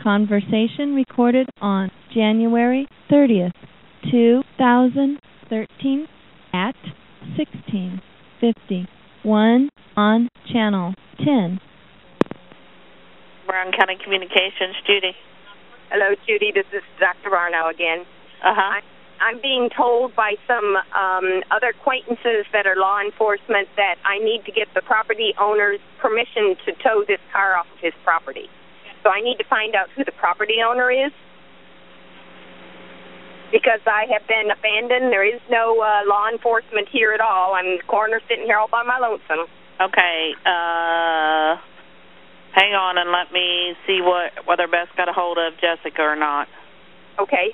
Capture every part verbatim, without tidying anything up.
conversation recorded on January thirtieth, two thousand thirteen at sixteen fifty-one on Channel ten. Brown County Communications, Judy. Hello, Judy. This is Doctor Varnow again. Uh-huh. I, I'm being told by some um, other acquaintances that are law enforcement that I need to get the property owner's permission to tow this car off of his property. So I need to find out who the property owner is, because I have been abandoned. There is no uh, law enforcement here at all. I'm in the corner sitting here all by my lonesome. Okay. Uh, hang on and let me see what whether Beth got a hold of Jessica or not. Okay.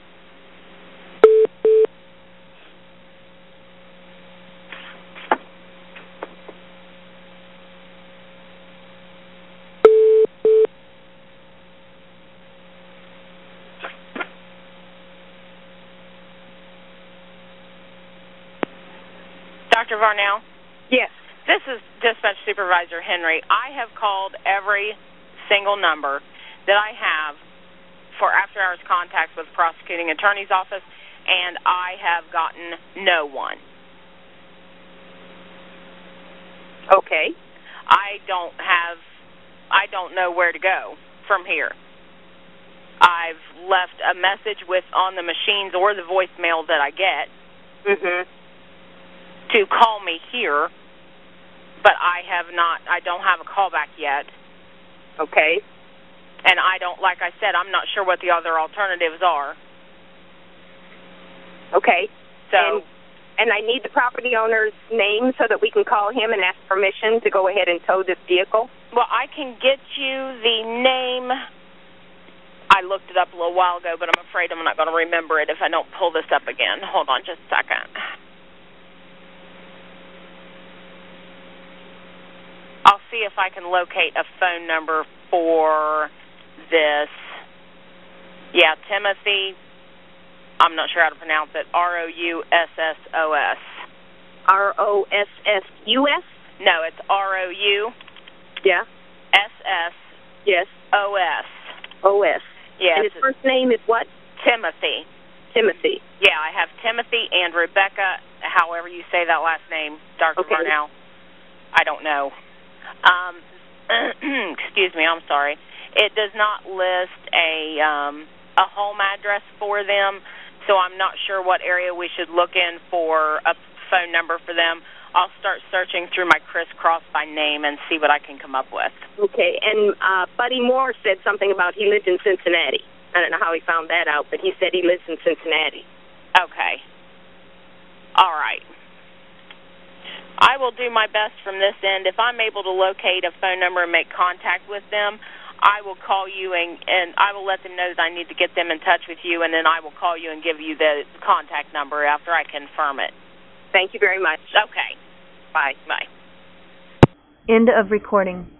Doctor Varnow? Yes. This is Dispatch Supervisor Henry. I have called every single number that I have for after-hours contacts with the prosecuting attorney's office, and I have gotten no one. Okay. I don't have, I don't know where to go from here. I've left a message with on the machines or the voicemail that I get Mm-hmm. to call me here, but I have not, I don't have a callback yet. Okay. And I don't, like I said, I'm not sure what the other alternatives are. Okay. So, and, and I need the property owner's name so that we can call him and ask permission to go ahead and tow this vehicle. well, I can get you the name. I looked it up a little while ago, but I'm afraid I'm not going to remember it if I don't pull this up again. Hold on just a second. I'll see if I can locate a phone number for this. Yeah, Timothy, I'm not sure how to pronounce it, R O U S S O S. R O S S U S? No, it's R O U Yeah. S S Yes. O S. O S. Yes. And his first name is what? Timothy. Timothy. Yeah, I have Timothy and Rebecca, however you say that last name, Doctor Okay. Varnow. I don't know. Um, excuse me, I'm sorry. It does not list a um, a home address for them, so I'm not sure what area we should look in for a phone number for them. I'll start searching through my crisscross by name and see what I can come up with. Okay, and uh, Buddy Moore said something about he lived in Cincinnati. I don't know how he found that out, but he said he lives in Cincinnati. Okay. All right. I will do my best from this end. If I'm able to locate a phone number and make contact with them, I will call you and, and I will let them know that I need to get them in touch with you, and then I will call you and give you the contact number after I confirm it. Thank you very much. Okay. Bye. Bye. End of recording.